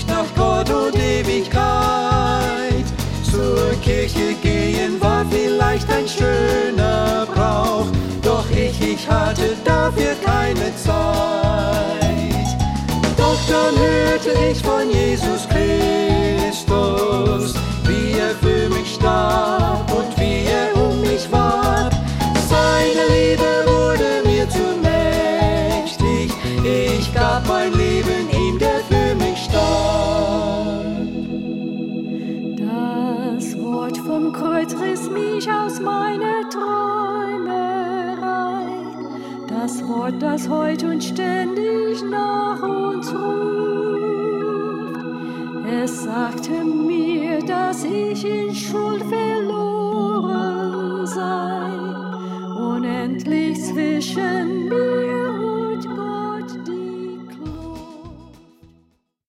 nach Gott und Ewigkeit. Zur Kirche gehen war vielleicht ein schöner Brauch, doch ich hatte dafür keine Zeit. Doch dann hörte ich von Jesus Christus, wie er für mich starb und wie er um mich warb. Seine Liebe wurde mir zu mächtig, ich gab mein Leben ihm, der für mich starb. Das Wort vom Kreuz riss mich aus meiner Träumerei. Das Wort, das heut und ständig nach uns ruft. Es sagte mir, dass ich in Schuld verloren sei, unendlich zwischen mir